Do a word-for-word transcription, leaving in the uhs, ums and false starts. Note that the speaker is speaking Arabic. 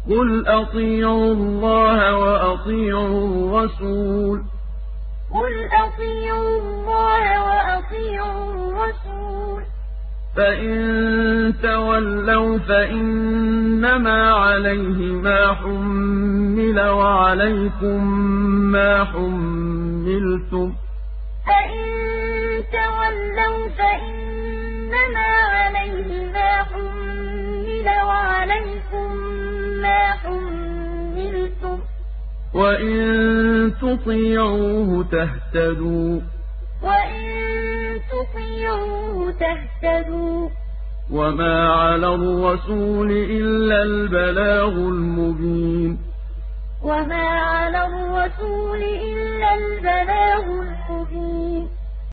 قل أطيعوا الله وأطيعوا الرسول قل أطيعوا الله وأطيعوا الرسول فإن تولوا فإنما عليه ما حمل وعليكم ما حملتم فإن تولوا فإنما عليه ما حمل وعليكم ما حملتم وإن تطيعوه تهتدوا وإن تطيعوه تهتدوا وما على الرسول إلا البلاغ المبين وما على الرسول إلا البلاغ المبين